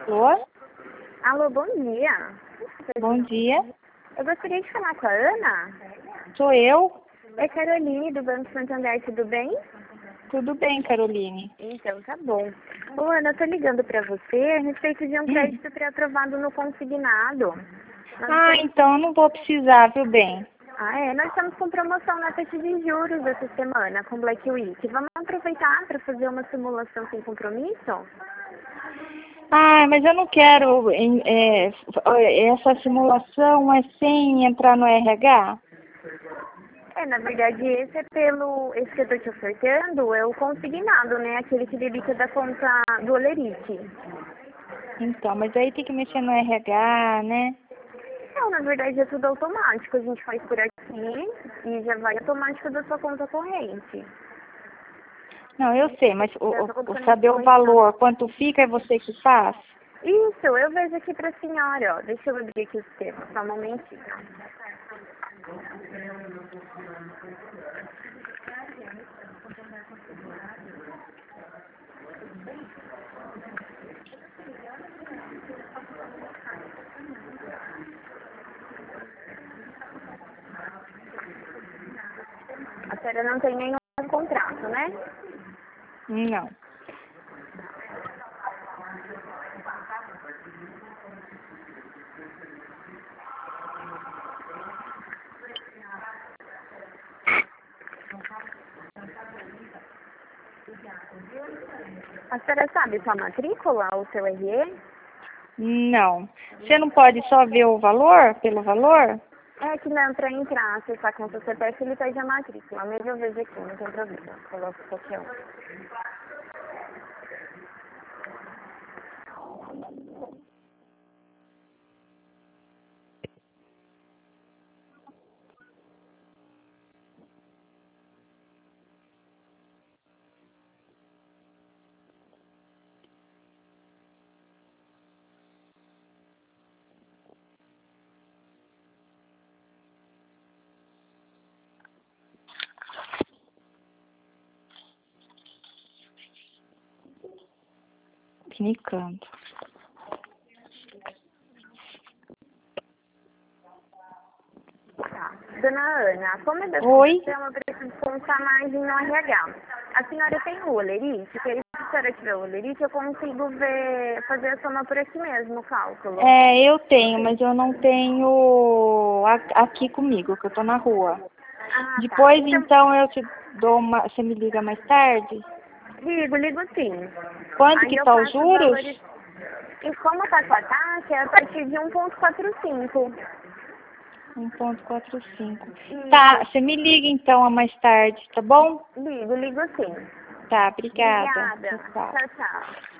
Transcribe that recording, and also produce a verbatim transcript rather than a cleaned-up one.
Alô? Alô, bom dia. Bom dia. Eu gostaria de falar com a Ana. Sou eu. É Caroline, do Banco Santander, tudo bem? Tudo bem, Caroline? Então, tá bom. Ô, Ana, eu tô ligando pra você a respeito de um Hum. crédito pré-aprovado no consignado. Nós Ah, estamos... então eu não vou precisar, viu, bem? Ah, é? Nós estamos com promoção na taxa de juros essa semana, com Black Week. Vamos aproveitar para fazer uma simulação sem compromisso? Ah, mas eu não quero em- é, essa simulação é sem entrar no R H? É, na verdade, esse é pelo... Esse que eu tô te ofertando é o consignado, né? Aquele que debita da conta do Olerite. Então, mas aí tem que mexer no R H, né? Não, na verdade é tudo automático. A gente faz por aqui e já vai automático da sua conta corrente. Não, eu sei, mas o, Já o- tô o colocando saber o isso. valor, quanto fica, é você que faz? Isso, eu vejo aqui pra senhora, ó. Deixa eu abrir aqui o sistema, só um momentinho. A senhora não tem nenhum contrato, né? Não. A senhora sabe sua matrícula, o seu R E? Não. Você não pode só ver o valor, pelo valor? É que não, pra entrar, acessar a conta C P F, ele pede a matrícula. Mas eu vejo aqui, não tem problema. Coloco qualquer um. Clicando. Tá. Dona Ana, como é da Oi? fundação, eu preciso contar mais no R H. A senhora tem o Olerite? Que aí, se a senhora tiver o Olerite, eu consigo ver, fazer a soma por aqui mesmo, o cálculo. É, eu tenho, mas eu não tenho a- aqui comigo, que eu tô na rua. Ah, tá. Depois, Então, então, eu te dou uma... Você me liga mais tarde? ligo, ligo sim. Quanto Aí que eu tá os passo os juros? valores. E como tá com a taxa, é a partir de um ponto quarenta e cinco. um ponto quarenta e cinco. Tá, Isso. você me liga então mais tarde, tá bom? Ligo, ligo sim. Tá, obrigada. Obrigada. Tchau, tchau. Tchau, tchau.